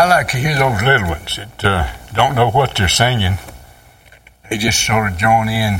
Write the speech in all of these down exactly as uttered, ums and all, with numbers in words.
like to hear those little ones that uh, don't know what they're singing. They just sort of join in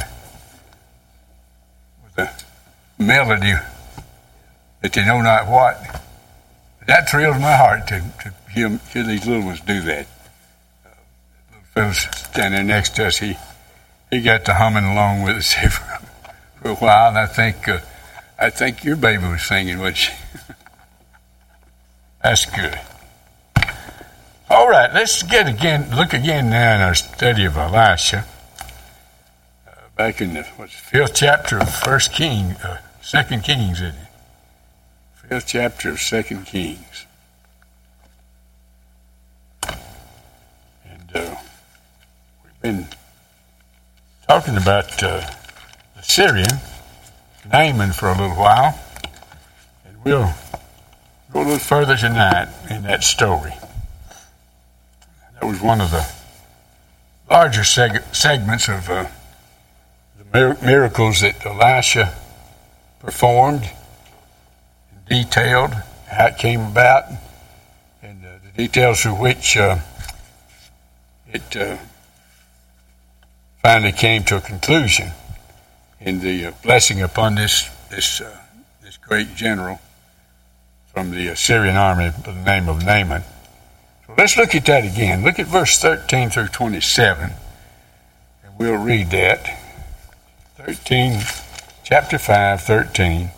with a melody that they know not what. That thrills my heart to, to hear, hear these little ones do that. Uh, little fellow's standing there next to us. He he got to humming along with us for, for a while, and I think uh, I think your baby was singing, wasn't she? That's good. All right, let's get again. Look again now in our study of Elisha. Uh, back in the what's the fifth chapter of First King, uh, Second Kings, isn't it? Fifth chapter of Second Kings, and uh, we've been talking about uh, the Syrian Naaman for a little while, and we'll go a little further tonight in that story. That was one of the larger seg- segments of uh, the mir- miracles that Elisha performed, and detailed how it came about, and uh, the details through which uh, it uh, finally came to a conclusion in the uh, blessing upon this this uh, this great general from the Assyrian army by the name of Naaman. So let's look at that again. Look at verse thirteen through twenty-seven, and we'll read that. thirteen, chapter five, thirteen.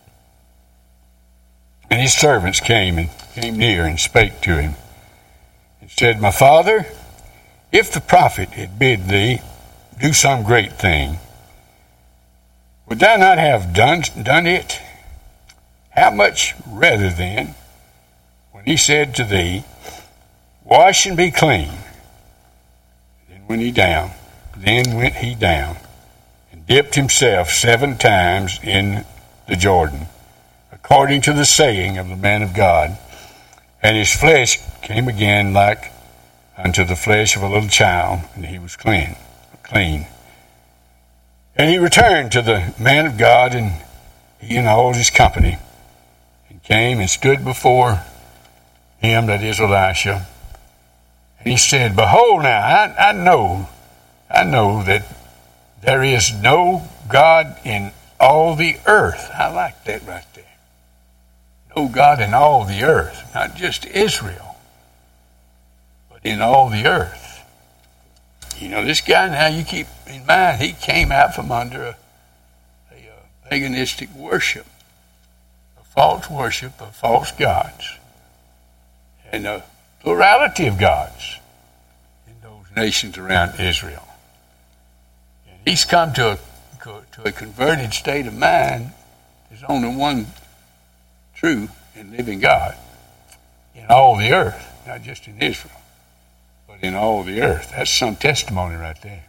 And his servants came and came near and spake to him, and said, My father, if the prophet had bid thee do some great thing, would thou not have done, done it? How much rather then, when he said to thee, Wash and be clean, then went he down, then went he down, and dipped himself seven times in the Jordan, according to the saying of the man of God, and his flesh came again like unto the flesh of a little child, and he was clean, clean. And he returned to the man of God, and he and all his company, and came and stood before him, that is Elisha. And he said, Behold now, I, I know, I know that there is no God in all the earth. I like that right there. No God in all the earth, not just Israel, but in all the earth. You know, this guy now, you keep in mind, he came out from under a, a, a paganistic worship, a false worship of false gods, and a plurality of gods in those nations around Israel. And he's come to a, to a converted state of mind. There's only one true and living God in all the earth, not just in Israel, but in all the earth. That's some testimony right there.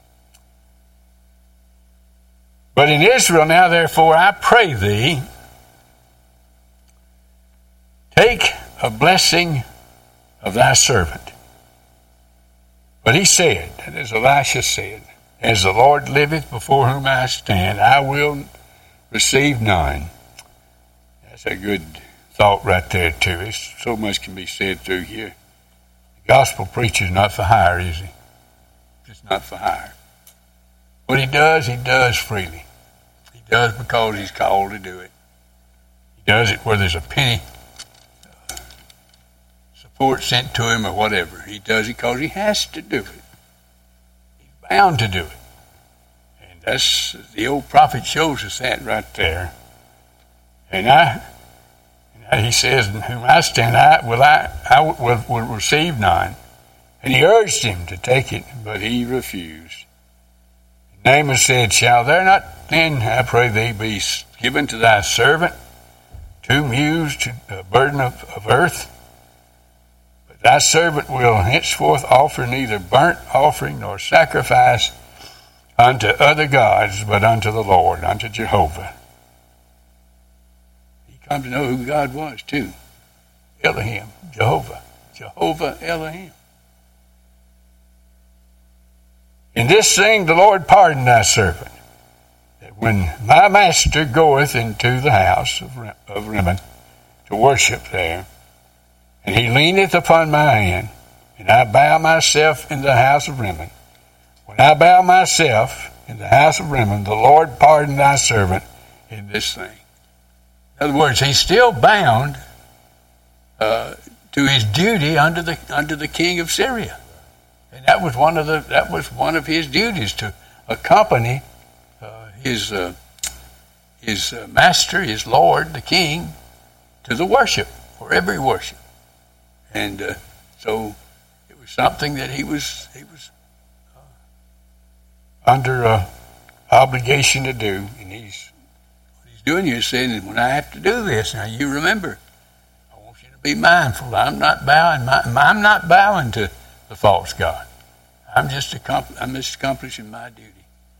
But in Israel now, therefore, I pray thee, take a blessing of thy servant. But he said, and as Elisha said, As the Lord liveth before whom I stand, I will receive none. That's a good thought right there, too. It's, so much can be said through here. The gospel preacher's not for hire, is he? Just not for hire. What he does, he does freely. He does because he's called to do it. He does it where there's a penny uh, support sent to him or whatever. He does it because he has to do it. He's bound to do it. And that's, the old prophet shows us that right there. And I, and he says, in whom I stand, I will I, I will, will receive none. And he urged him to take it, but he refused. Naaman said, Shall there not then, I pray thee, be given to thy servant two mules to a burden of, of earth? But thy servant will henceforth offer neither burnt offering nor sacrifice unto other gods, but unto the Lord, unto Jehovah. He come to know who God was too. Elohim, Jehovah, Jehovah Elohim. In this thing the Lord pardon thy servant, that when my master goeth into the house of, of Rimmon to worship there, and he leaneth upon my hand, and I bow myself in the house of Rimmon. When I bow myself in the house of Rimmon, the Lord pardon thy servant in this thing. In other words, he's still bound uh, to his duty under the under the king of Syria, and that was one of the that was one of his duties, to accompany uh, his uh, his uh, master, his lord, the king, to the worship, for every worship, and uh, so it was something that he was he was uh, under uh, obligation to do, and he's what he's doing here is saying, when I have to do this, now you remember, I want you to be mindful. I'm not bowing. My, I'm not bowing to the false god. I'm just I'm just accomplishing my duty.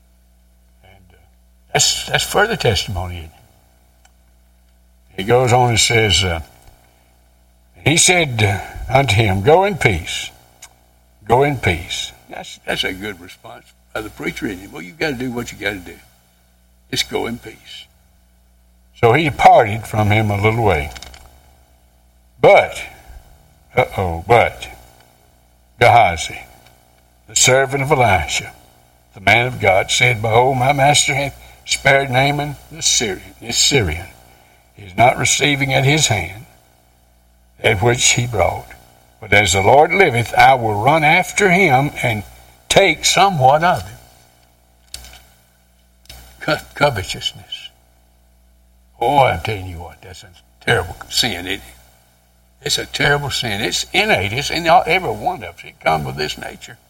That's, that's further testimony. He goes on and says, uh, he said unto him, go in peace. Go in peace. That's that's a good response by the preacher, isn't it? Well, you've got to do what you got to do. Just go in peace. So he departed from him a little way. But, uh-oh, but, Gehazi, the servant of Elisha, the man of God, said, behold, my master hath spared Naaman the Syrian. This Syrian is not receiving at his hand that which he brought. But as the Lord liveth, I will run after him and take somewhat of him. Co- covetousness. Oh, I'm telling you what, that's a terrible sin, isn't it? It's a terrible sin. It's innate. It's in every one of us. It comes with this nature.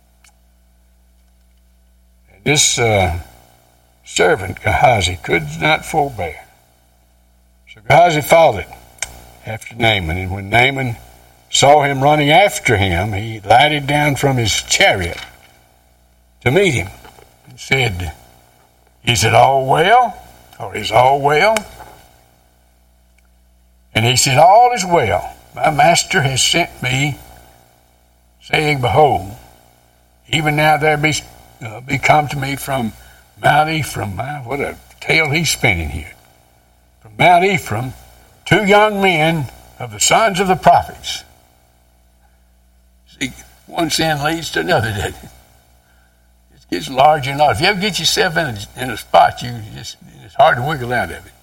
And this uh, servant, Gehazi, could not forbear. So Gehazi followed after Naaman, and when Naaman saw him running after him, he lighted down from his chariot to meet him and said, is it all well? Or is all well? And he said, all is well. My master has sent me, saying, behold, even now there be, uh, be come to me from Mount Ephraim, my, what a tale he's spinning here. From Mount Ephraim, two young men of the sons of the prophets. See, one sin leads to another, doesn't it? It gets larger and larger. If you ever get yourself in a, in a spot, you just it's hard to wiggle out of it.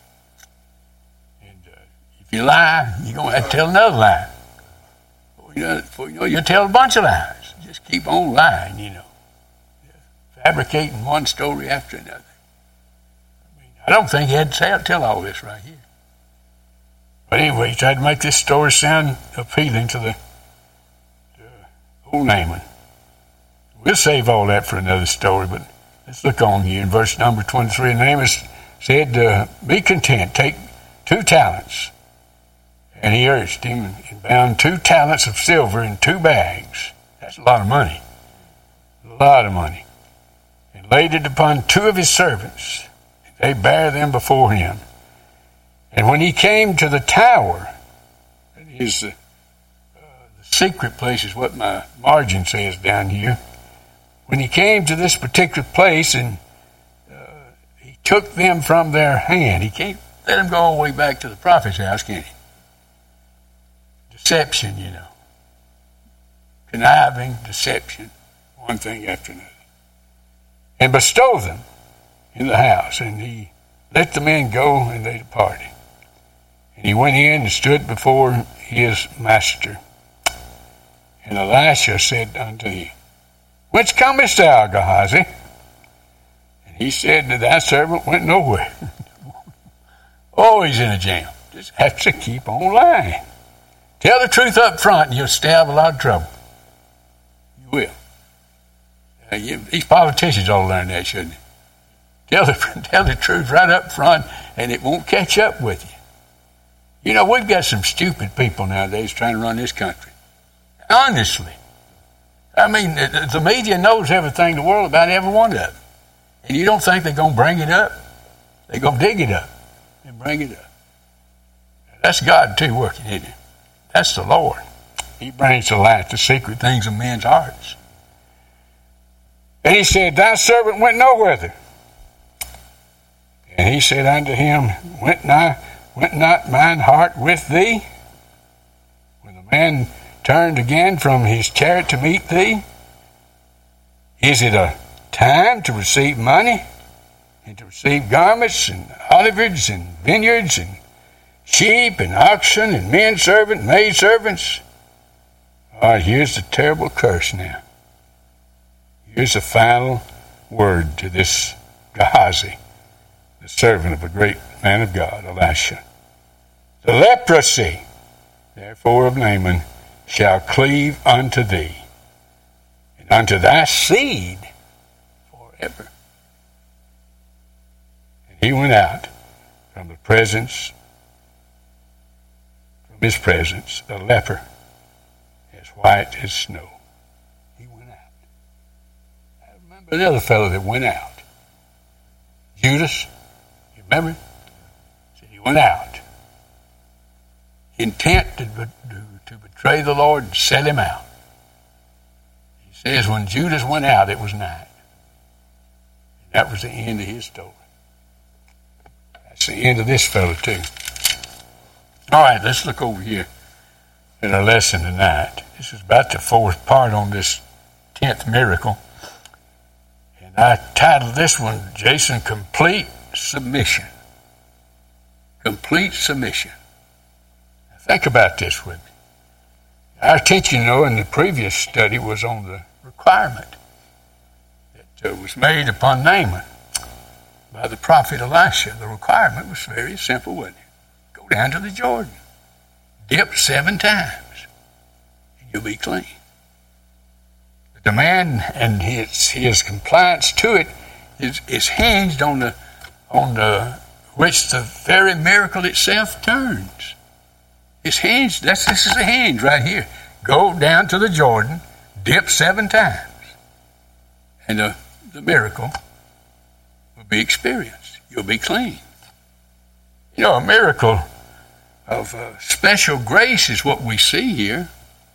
And uh, if you lie, you're going to have to tell another lie. Before you know, before you know, you'll tell a bunch of lies. Just keep on lying, you know. Fabricating one story after another. I mean, I don't think he had to tell, tell all this right here. But anyway, he tried to make this story sound appealing to the to old Naaman. We'll save all that for another story, but let's look on here in verse number twenty-three. And Naaman said, uh, be content, take two talents. And he urged him and bound two talents of silver in two bags. That's a lot of money. A lot of money. And laid it upon two of his servants. They bare them before him. And when he came to the tower, that is the, uh, the secret place is what my margin says down here. When he came to this particular place and uh, he took them from their hand, he can't let them go all the way back to the prophet's house, can he? Deception, you know. Conniving, deception, one thing after another. And bestow them in the house. And he let the men go, and they departed. And he went in and stood before his master. And Elisha said unto him, whence comest thou, Gehazi? And he said, thy servant went nowhere. Always in a jam. Just have to keep on lying. Tell the truth up front, and you'll stay out of a lot of trouble. You will. Uh, you, these politicians ought to learn that, shouldn't they? Tell the, tell the truth right up front, and it won't catch up with you. You know, we've got some stupid people nowadays trying to run this country. Honestly. I mean, the, the media knows everything in the world about every one of them. And you don't think they're going to bring it up? They're going to dig it up and bring it up. That's God, too, working, isn't it? That's the Lord. He brings to light the secret things of men's hearts. And he said, thy servant went nowhere. And he said unto him, Went not, went not mine heart with thee? When the man turned again from his chariot to meet thee? Is it a time to receive money, and to receive garments, and oliveyards, and vineyards, and sheep, and oxen, and men servants, maid servants? All right, here's the terrible curse now. Here's the final word to this Gehazi, the servant of a great man of God, Elisha. The leprosy, therefore, of Naaman shall cleave unto thee, and unto thy seed forever. And he went out from the presence, from his presence, a leper, as white as snow. He went out. I remember another fellow that went out. Judas, you remember? Said he went out, intent to, to, to betray the Lord and sell him out. He says when Judas went out, it was night. And that was the end of his story. That's the end of this fellow too. All right, let's look over here at our lesson tonight. This is about the fourth part on this tenth miracle. And I titled this one, Jason, Complete Submission. Complete submission. Now think about this with me. Our attention, you know, in the previous study was on the requirement that uh, was made upon Naaman by the prophet Elisha. The requirement was very simple, wasn't it? Go down to the Jordan, dip seven times, and you'll be clean. The demand and his his compliance to it is, is hinged on the on the which the very miracle itself turns. It's hinged. That's this is a hinge right here. Go down to the Jordan, dip seven times, and the, the miracle will be experienced. You'll be clean. You know, a miracle of uh, special grace is what we see here.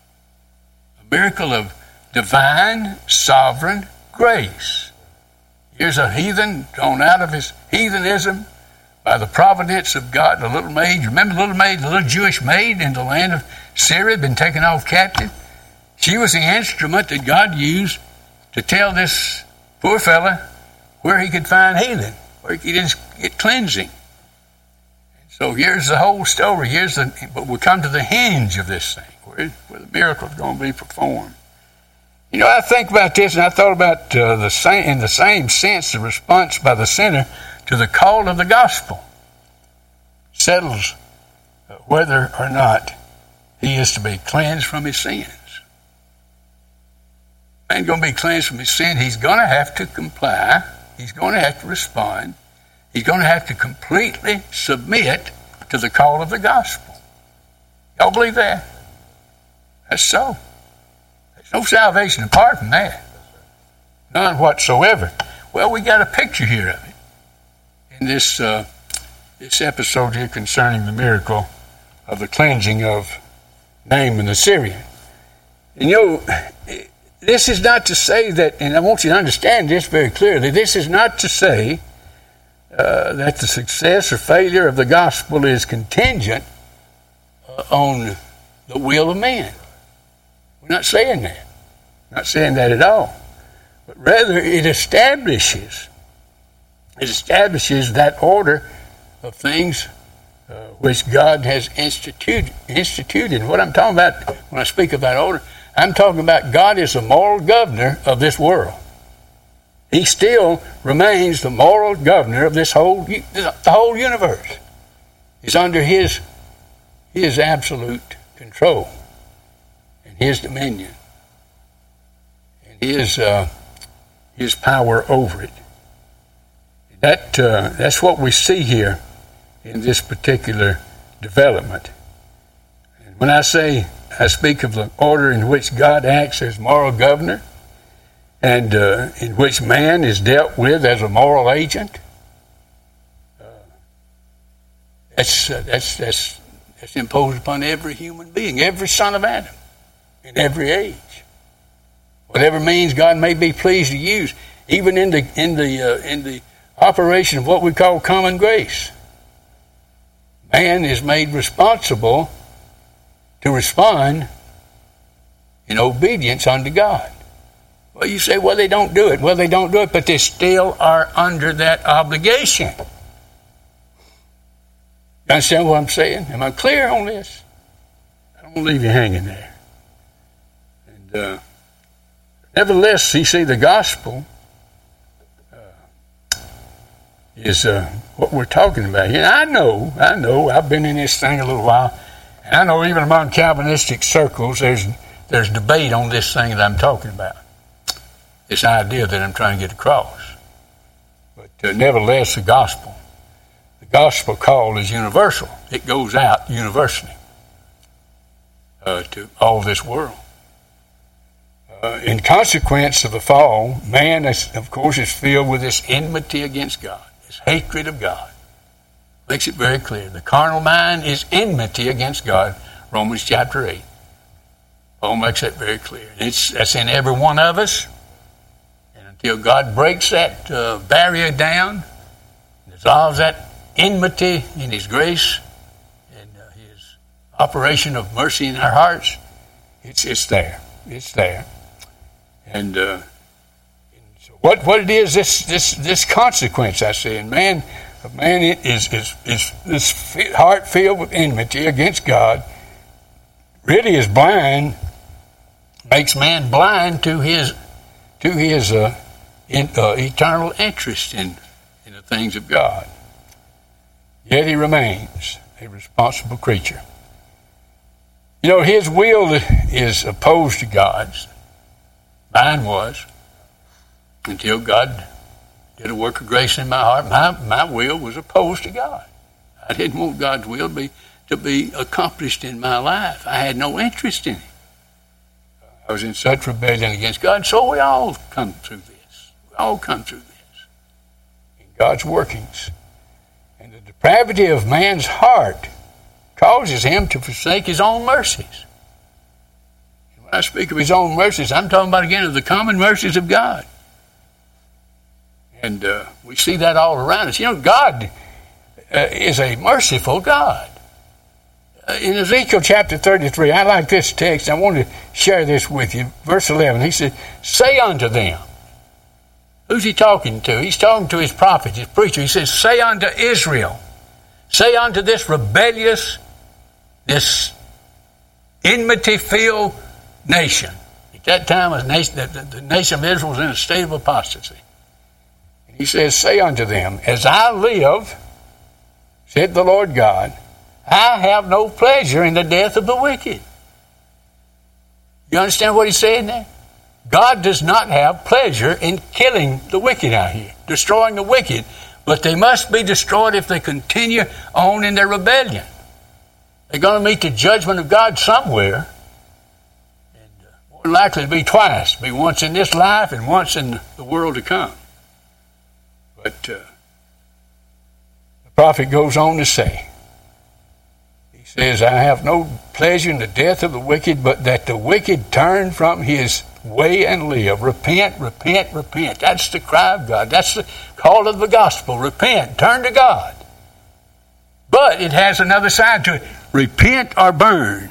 A miracle of divine, sovereign grace. Here's a heathen drawn out of his heathenism by the providence of God. The little maid, you remember the little maid, the little Jewish maid in the land of Syria had been taken off captive? She was the instrument that God used to tell this poor fella where he could find healing, where he could get cleansing. So here's the whole story. Here's the, but we come to the hinge of this thing, where, where the miracle is going to be performed. You know, I think about this, and I thought about uh, the same, in the same sense, the response by the sinner to the call of the gospel settles uh, whether or not he is to be cleansed from his sins. Man going to be cleansed from his sin. He's going to have to comply. He's going to have to respond. He's going to have to completely submit to the call of the gospel. Y'all believe that? That's so. There's no salvation apart from that. None whatsoever. Well, we got a picture here of it in this uh, this episode here concerning the miracle of the cleansing of Naaman the Syrian. And you know, this is not to say that, and I want you to understand this very clearly, this is not to say uh, that the success or failure of the gospel is contingent uh, on the will of man. We're not saying that. Not saying that at all. But rather it establishes, it establishes that order of things uh, which God has instituted. instituted. And what I'm talking about when I speak of that order, I'm talking about God is the moral governor of this world. He still remains the moral governor of this whole, the whole universe. He's under his, his absolute control and his dominion and his uh, his power over it. That uh, that's what we see here in this particular development. And when I say I speak of the order in which God acts as moral governor and uh, in which man is dealt with as a moral agent, uh, that's, uh, that's, that's, that's imposed upon every human being, every son of Adam, in every age. Whatever means God may be pleased to use, even in the, in the, uh, in the operation of what we call common grace. Man is made responsible to respond in obedience unto God. Well, you say, well, they don't do it. Well, they don't do it, but they still are under that obligation. You understand what I'm saying? Am I clear on this? I don't want to leave you hanging there. And uh, nevertheless, you see, the gospel uh, is uh, what we're talking about here. I know, I know, I've been in this thing a little while, and I know even among Calvinistic circles, there's there's debate on this thing that I'm talking about. This idea that I'm trying to get across. But uh, nevertheless, the gospel, the gospel call is universal. It goes out universally uh, to all this world. Uh, in consequence of the fall, man, is, of course, is filled with this enmity against God, this hatred of God. Makes it very clear. The carnal mind is enmity against God, Romans chapter eight. Paul makes that very clear. It's, that's in every one of us. Until God breaks that uh, barrier down, dissolves that enmity in His grace and uh, His operation of mercy in our hearts, it's it's there. It's there. And, uh, and so what what it is, this this this consequence, I say, and man, man is is is this heart filled with enmity against God, really is blind, makes man blind to his to his. Uh, In, uh, eternal interest in, in the things of God. Yet he remains a responsible creature. You know, his will is opposed to God's. Mine was. Until God did a work of grace in my heart, my, my will was opposed to God. I didn't want God's will to be, to be accomplished in my life. I had no interest in it. I was in such rebellion against God, so we all come through this. all come through this in God's workings. And the depravity of man's heart causes him to forsake his own mercies. And when I speak of his own mercies, I'm talking about, again, of the common mercies of God. And uh, we see that all around us. You know, God uh, is a merciful God. Uh, in Ezekiel chapter thirty-three, I like this text. I want to share this with you. Verse eleven, he said, say unto them. Who's he talking to? He's talking to his prophet, his preacher. He says, say unto Israel, say unto this rebellious, this enmity-filled nation. At that time, a nation, the, the nation of Israel was in a state of apostasy. And he says, say unto them, as I live, said the Lord God, I have no pleasure in the death of the wicked. You understand what he's saying there? God does not have pleasure in killing the wicked out here, destroying the wicked, but they must be destroyed if they continue on in their rebellion. They're going to meet the judgment of God somewhere, and uh, more than likely to be twice, be once in this life and once in the world to come. But uh, the prophet goes on to say, he says, I have no pleasure in the death of the wicked, but that the wicked turn from his way and live. Repent, repent, repent. That's the cry of God. That's the call of the gospel. Repent, turn to God. But it has another side to it. Repent or burn.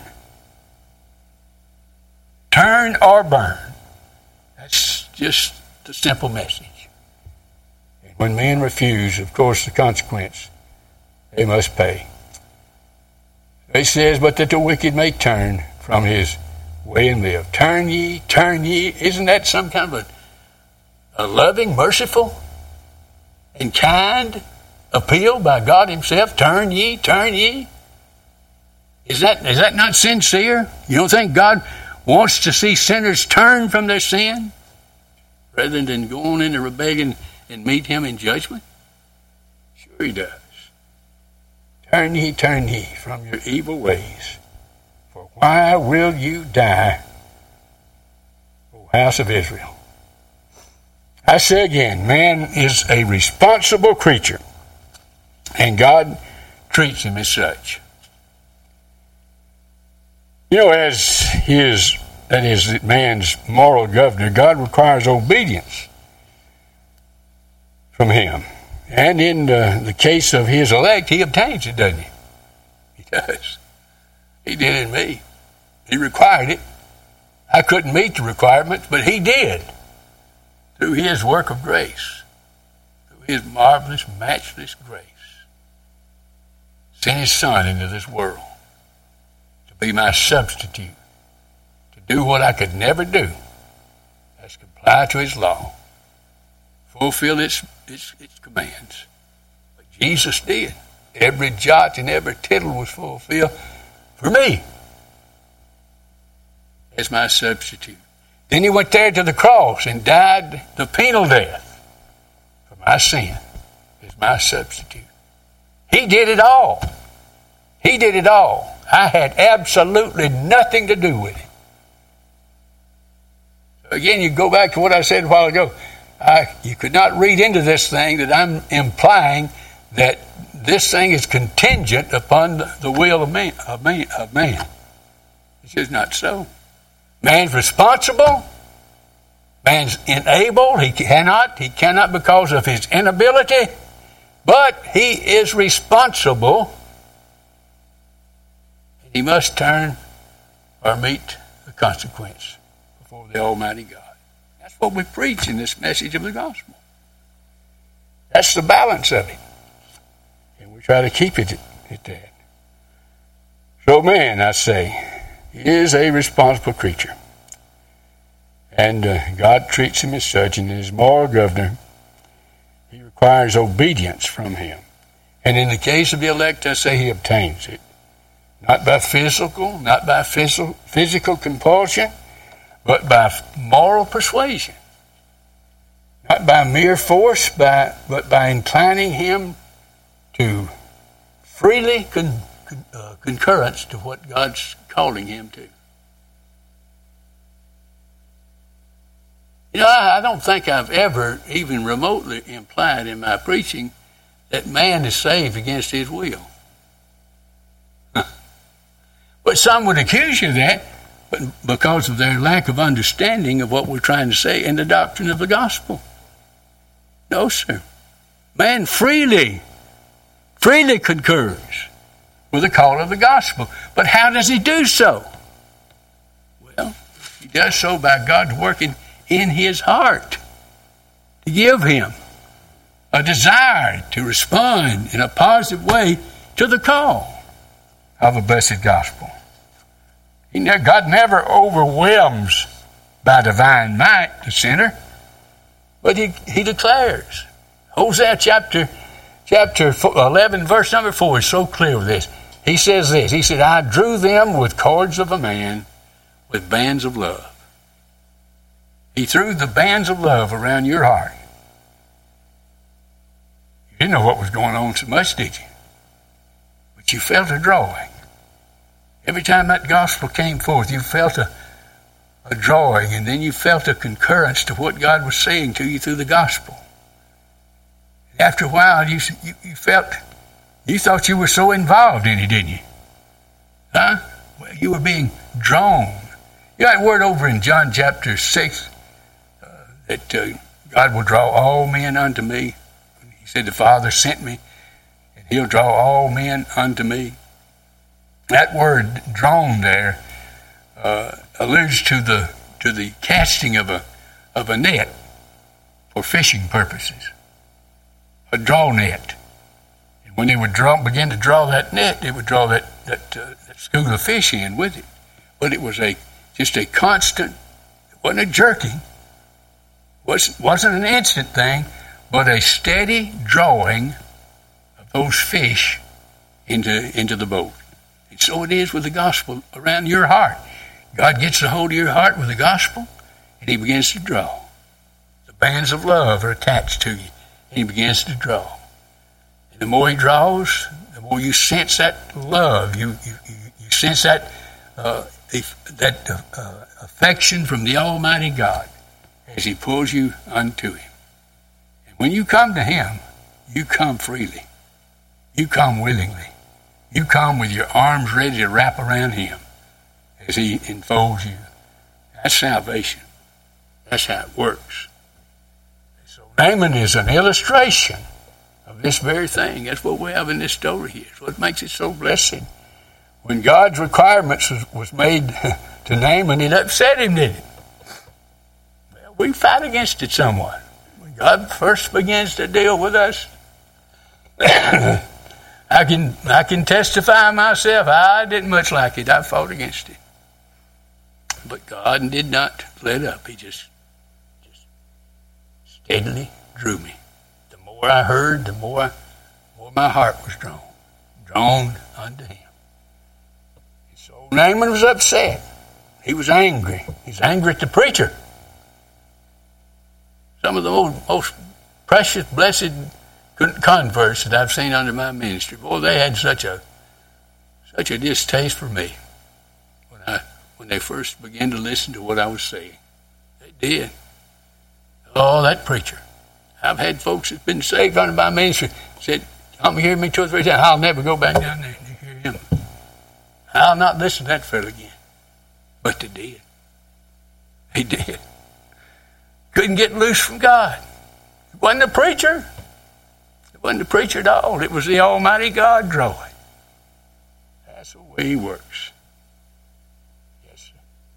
Turn or burn. That's just the simple message. And when men refuse, of course, the consequence, they must pay. It says, but that the wicked may turn from his way and live. Turn ye, turn ye. Isn't that some kind of a, a loving, merciful, and kind appeal by God himself? Turn ye, turn ye. Is that is that not sincere? You don't think God wants to see sinners turn from their sin rather than go on into rebellion and meet him in judgment? Sure he does. Turn ye, turn ye from your evil ways. For why will you die, O house of Israel? I say again, man is a responsible creature, and God treats him as such. You know, as his, that is, man's moral governor, God requires obedience from him. And in uh, the case of his elect, he obtains it, doesn't he? He does. He did in me. He required it. I couldn't meet the requirements, but he did through his work of grace, through his marvelous, matchless grace. Sent his son into this world to be my substitute, to do what I could never do. That's comply to his law, fulfill its, its, its commands. But Jesus did. Every jot and every tittle was fulfilled for me as my substitute. Then he went there to the cross and died the penal death for my sin as my substitute. He did it all. He did it all. I had absolutely nothing to do with it. So again, you go back to what I said a while ago. I, you could not read into this thing that I'm implying that this thing is contingent upon the, the will of man, of man, of man. It's just not so. Man's responsible. Man's enabled. He cannot. He cannot because of his inability. But he is responsible. He must turn or meet the consequence before the Almighty God. That's what we preach in this message of the gospel. That's the balance of it. And we try to keep it at that. So man, I say, is a responsible creature. And uh, God treats him as such, and as moral governor, he requires obedience from him. And in the case of the elect, I say he obtains it. Not by physical, not by physical, physical compulsion, but by moral persuasion. Not by mere force, by, but by inclining him to freely con, con, uh, concurrence to what God's calling him to. You know, I, I don't think I've ever even remotely implied in my preaching that man is saved against his will. But some would accuse you of that but because of their lack of understanding of what we're trying to say in the doctrine of the gospel. No, sir. Man freely, freely concurs with the call of the gospel. But how does he do so? Well, he does so by God working in his heart to give him a desire to respond in a positive way to the call of the blessed gospel. He ne- God never overwhelms by divine might the sinner, but he, he declares. Hosea chapter, chapter eleven, verse number four is so clear with this. He says this, he said, I drew them with cords of a man, with bands of love. He threw the bands of love around your heart. You didn't know what was going on so much, did you? But you felt a drawing. Every time that gospel came forth, you felt a, a drawing, and then you felt a concurrence to what God was saying to you through the gospel. And after a while, you, you, you felt, you thought you were so involved in it, didn't you? Huh? Well, you were being drawn. You know that word over in John chapter six, uh, that uh, God will draw all men unto me. He said, the Father sent me, and he'll draw all men unto me. That word drawn there uh, alludes to the to the casting of a of a net for fishing purposes, a draw net. And when they would draw, begin to draw that net, they would draw that that, uh, that school of fish in with it. But it was a just a constant. It wasn't a jerking. wasn't wasn't an instant thing, but a steady drawing of those fish into into the boat. And so it is with the gospel around your heart. God gets a hold of your heart with the gospel, and he begins to draw. The bands of love are attached to you, and he begins to draw. And the more he draws, the more you sense that love. You you, you sense that uh, that uh, affection from the Almighty God as he pulls you unto him. And when you come to him, you come freely. You come willingly. You come with your arms ready to wrap around him as he enfolds you. That's salvation. That's how it works. So Naaman is an illustration of this very thing. That's what we have in this story here. It's what makes it so blessed. When God's requirements was, was made to Naaman, it upset him, didn't it? Well, we fight against it somewhat. When God first begins to deal with us, I can I can testify myself, I didn't much like it. I fought against it. But God did not let up. He just, just steadily drew me. The more I heard, the more, the more my heart was drawn. Drawn unto him. So Naaman was upset. He was angry. He's angry at the preacher. Some of the most, most precious, blessed converts that I've seen under my ministry, boy, they had such a such a distaste for me when I when they first began to listen to what I was saying. They did. Oh, that preacher. I've had folks that's been saved under my ministry said, "Come hear me two or three times. I'll never go back down there and hear him. I'll not listen to that fellow again." But they did. They did. Couldn't get loose from God. It wasn't the preacher. It wasn't the preacher at all. It was the Almighty God drawing. That's the way he works. Yes, sir.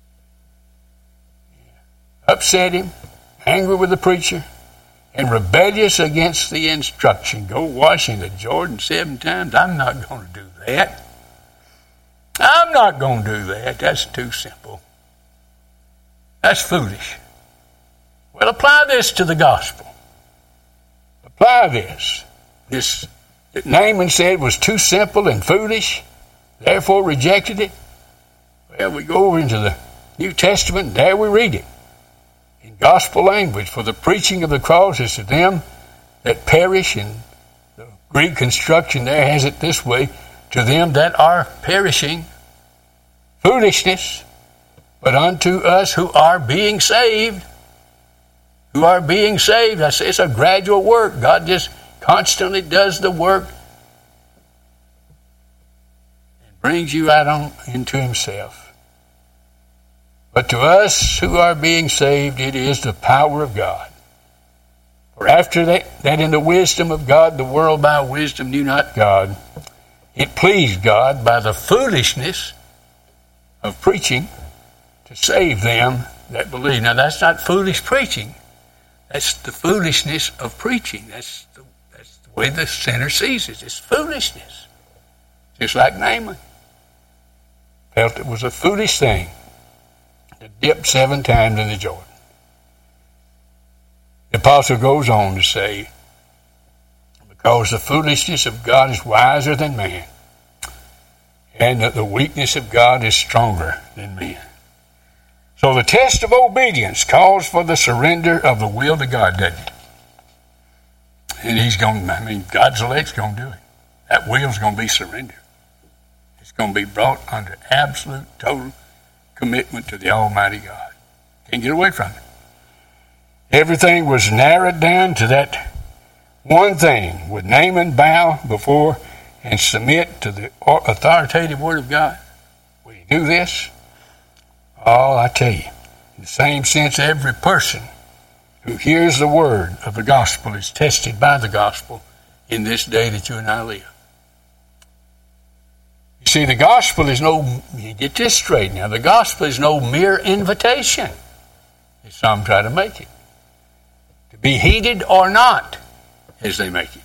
Yeah. Upset him, angry with the preacher, and rebellious against the instruction. Go wash in the Jordan seven times. I'm not going to do that. I'm not going to do that. That's too simple. That's foolish. Well, apply this to the gospel. Apply this. This that Naaman said was too simple and foolish, therefore rejected it. Well, we go over into the New Testament, and there we read it. In gospel language, for the preaching of the cross is to them that perish, and the Greek construction there has it this way, to them that are perishing, foolishness, but unto us who are being saved, who are being saved. I say it's a gradual work. God just constantly does the work and brings you out on into himself. But to us who are being saved, it is the power of God. For after that, that in the wisdom of God, the world by wisdom knew not God, it pleased God by the foolishness of preaching to save them that believe. Now that's not foolish preaching. That's the foolishness of preaching. That's the, that's the way the sinner sees it. It's foolishness. Just like Naaman felt it was a foolish thing to dip seven times in the Jordan. The apostle goes on to say, because the foolishness of God is wiser than man, and that the weakness of God is stronger than man. So the test of obedience calls for the surrender of the will to God, doesn't it? And he's going, I mean, God's elect's going to do it. That will's going to be surrendered. It's going to be brought under absolute, total commitment to the Almighty God. Can't get away from it. Everything was narrowed down to that one thing. Would Naaman bow before and submit to the authoritative word of God? Will he do this? Oh, I tell you, in the same sense, every person who hears the word of the gospel is tested by the gospel in this day that you and I live. You see, the gospel is no, you get this straight now, the gospel is no mere invitation, as some try to make it. To be heeded or not, as they make it.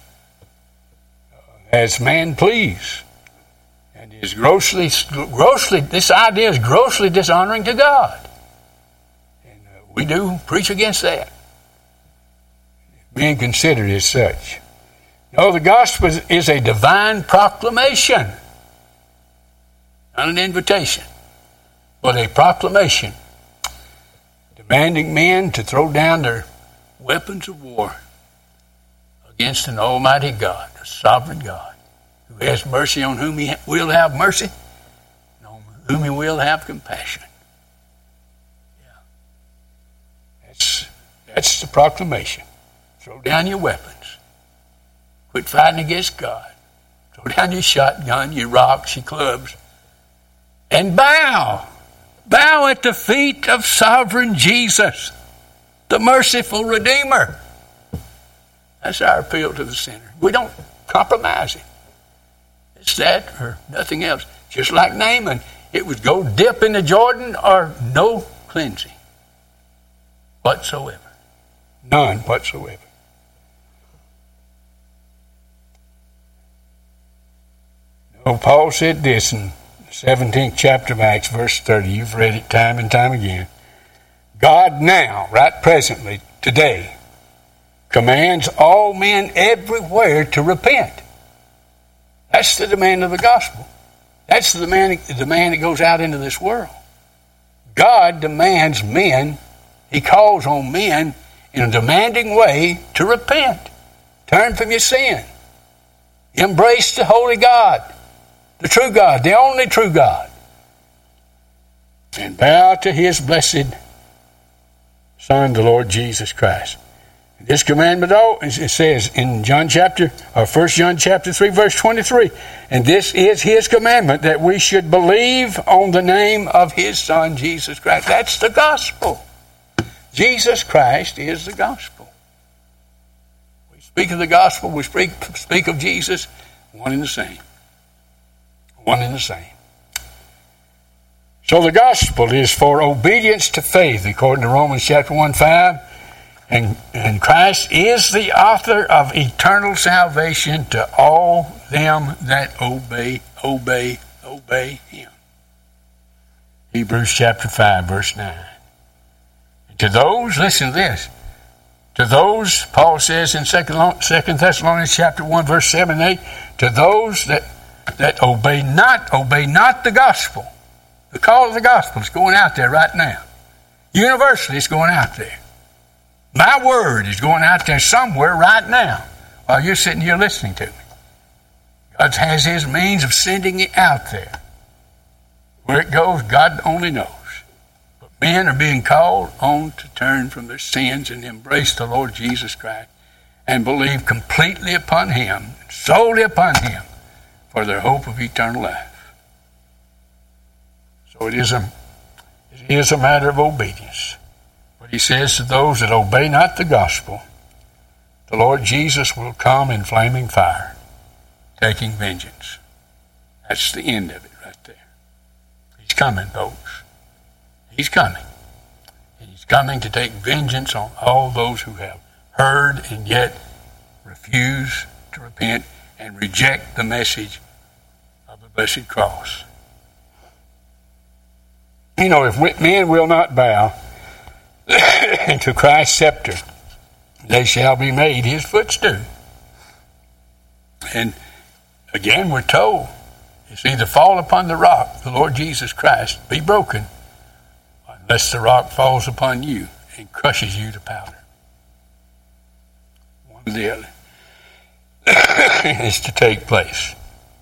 As man please. And is grossly, grossly, this idea is grossly dishonoring to God. And uh, we do preach against that, being considered as such. No, the gospel is, is a divine proclamation, not an invitation, but a proclamation demanding men to throw down their weapons of war against an almighty God, a sovereign God, who has mercy on whom he will have mercy, and on whom he will have compassion. Yeah. That's, that's the proclamation. Throw down your weapons. Quit fighting against God. Throw down your shotgun, your rocks, your clubs, and bow. Bow at the feet of sovereign Jesus, the merciful Redeemer. That's our appeal to the sinner. We don't compromise it. It's that or nothing else. Just like Naaman, It was go dip in the Jordan or no cleansing whatsoever. None whatsoever. Oh, Paul said this in the seventeenth chapter of Acts, verse thirty. You've read it time and time again. God now, right presently, today, commands all men everywhere to repent. That's the demand of the gospel. That's the demand, the demand that goes out into this world. God demands men, he calls on men in a demanding way to repent. Turn from your sin. Embrace the holy God, the true God, the only true God. And bow to his blessed Son, the Lord Jesus Christ. This commandment, oh, it says in John chapter, or First John chapter three, verse twenty-three, and this is his commandment, that we should believe on the name of his Son, Jesus Christ. That's the gospel. Jesus Christ is the gospel. We speak of the gospel, we speak, speak of Jesus, one and the same. One and the same. So the gospel is for obedience to faith, according to Romans chapter one, five. And, and Christ is the author of eternal salvation to all them that obey, obey, obey him. Hebrews chapter five, verse nine. And to those, listen to this. To those, Paul says in Second Thessalonians chapter one, verse seven and eight, to those that, that obey not, obey not the gospel. The call of the gospel is going out there right now. Universally, it's going out there. My word is going out there somewhere right now while you're sitting here listening to me. God has his means of sending it out there. Where it goes, God only knows. But men are being called on to turn from their sins and embrace the Lord Jesus Christ and believe completely upon him, solely upon him, for their hope of eternal life. So it is a, it is a matter of obedience. He says to those that obey not the gospel, the Lord Jesus will come in flaming fire, taking vengeance. That's the end of it right there. He's coming, folks. He's coming. And he's coming to take vengeance on all those who have heard and yet refuse to repent and reject the message of the blessed cross. You know, if men will not bow to Christ's scepter, they shall be made his footstool. And again, we're told it's either fall upon the rock, the Lord Jesus Christ, be broken, unless the rock falls upon you and crushes you to powder. One or the other is to take place.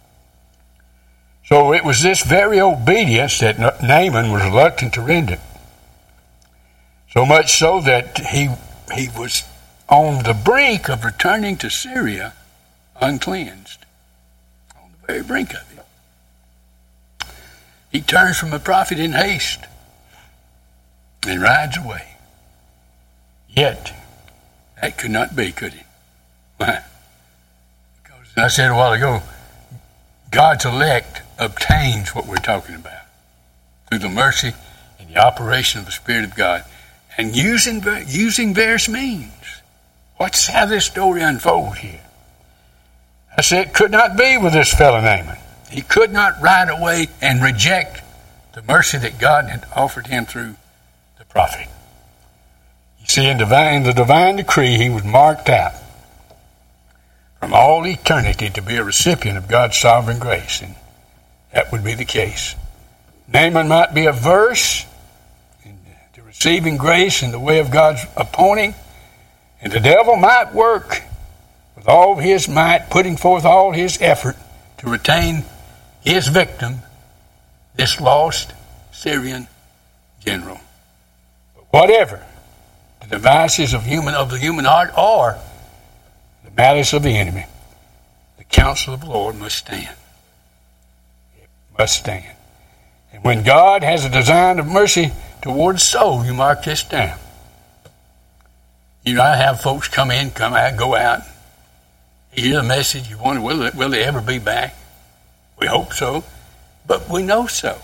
So it was this very obedience that Naaman was reluctant to render. So much so that he he was on the brink of returning to Syria uncleansed. On the very brink of it. He turns from the prophet in haste and rides away. Yet, that could not be, could it? Why? Because I said a while ago, God's elect obtains what we're talking about through the mercy and the operation of the Spirit of God. And using using various means. Watch how this story unfolds here. I said it could not be with this fellow Naaman. He could not ride away and reject the mercy that God had offered him through the prophet. You see, in, divine, in the divine decree, he was marked out from all eternity to be a recipient of God's sovereign grace. And that would be the case. Naaman might be averse receiving grace in the way of God's appointing, and the devil might work with all his might, putting forth all his effort to retain his victim, this lost Syrian general. But whatever the devices of human of the human heart or the malice of the enemy, the counsel of the Lord must stand. It must stand. And when God has a design of mercy towards soul, you mark this down. You know, I have folks come in, come out, go out. You hear the message, you wonder, will they, will they ever be back? We hope so, but we know so.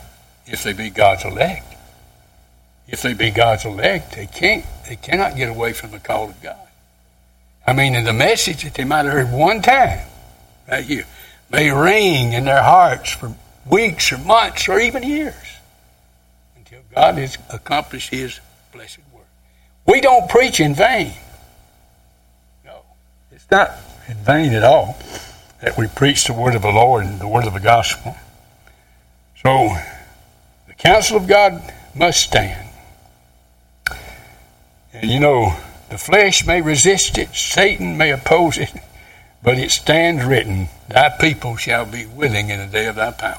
if they be God's elect. If they be God's elect, they can't, they cannot get away from the call of God. I mean, in the message that they might have heard one time, right here, may ring in their hearts for weeks or months or even years until God has accomplished his blessed work. We don't preach in vain. No, it's not in vain at all that we preach the word of the Lord and the word of the gospel. So, the counsel of God must stand. And you know, the flesh may resist it, Satan may oppose it, but it stands written, thy people shall be willing in the day of thy power.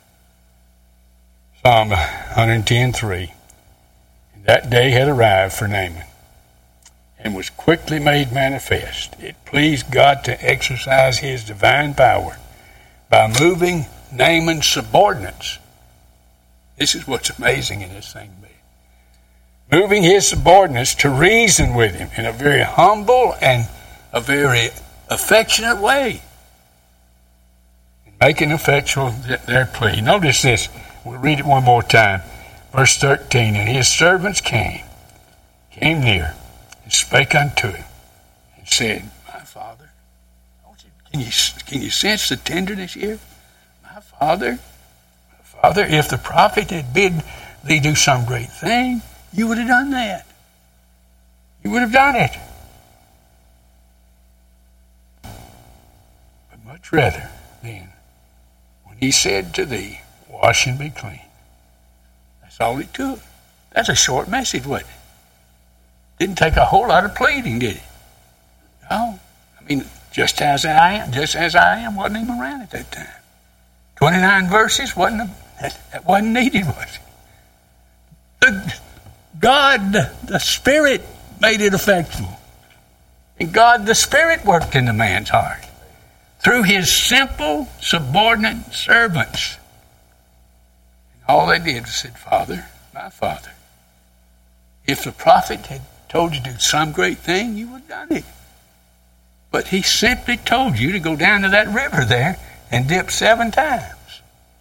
Psalm one ten three. That day had arrived for Naaman and was quickly made manifest. It pleased God to exercise his divine power by moving Naaman's subordinates. This is what's amazing in this thing. Moving his subordinates to reason with him in a very humble and a very affectionate way. Making effectual their plea. Notice this. We'll read it one more time. Verse thirteen. And his servants came, came near, and spake unto him, and said, my father. Can you, can you sense the tenderness here? My father, my father, if the prophet had bid thee do some great thing, you would have done that. You would have done it. But much rather, then, when he said to thee, wash and be clean. That's all it took. That's a short message, wasn't it? Didn't take a whole lot of pleading, did it? No. I mean, just as I am, just as I am, wasn't even around at that time. twenty-nine verses wasn't a, that, that wasn't needed, was it? The, God, the Spirit, made it effectual. And God, the Spirit, worked in the man's heart through his simple, subordinate servants. And all they did was said, Father, my Father, if the prophet had told you to do some great thing, you would have done it. But he simply told you to go down to that river there and dip seven times.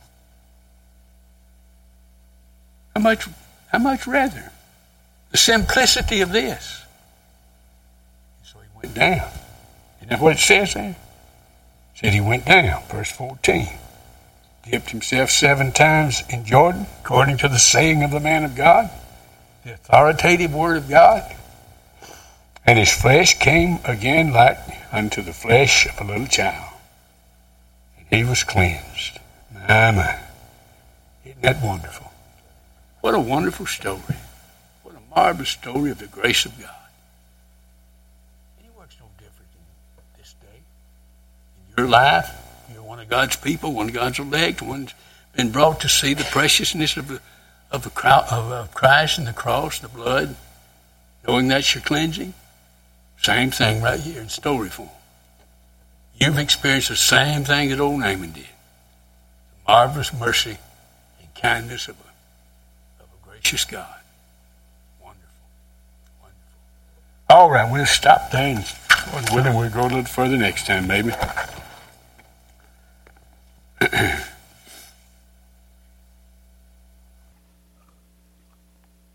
How much, how much rather? The simplicity of this. So he went down. Isn't that what it says there? It said he went down, verse fourteen. Dipped himself seven times in Jordan, according to the saying of the man of God, the authoritative word of God. And his flesh came again like unto the flesh of a little child. And he was cleansed. My, my. Isn't that wonderful? What a wonderful story. Marvelous story of the grace of God. He works no different in this day. In your life, you're one of God's people, one of God's elect, one's been brought to see the preciousness of, of, the, of, of Christ and the cross, the blood, knowing that's your cleansing. Same thing right here in story form. You've experienced the same thing that old Naaman did. The marvelous mercy and kindness of a, of a gracious God. All right, we'll stop there, and Lord willing, we'll go a little further next time, maybe.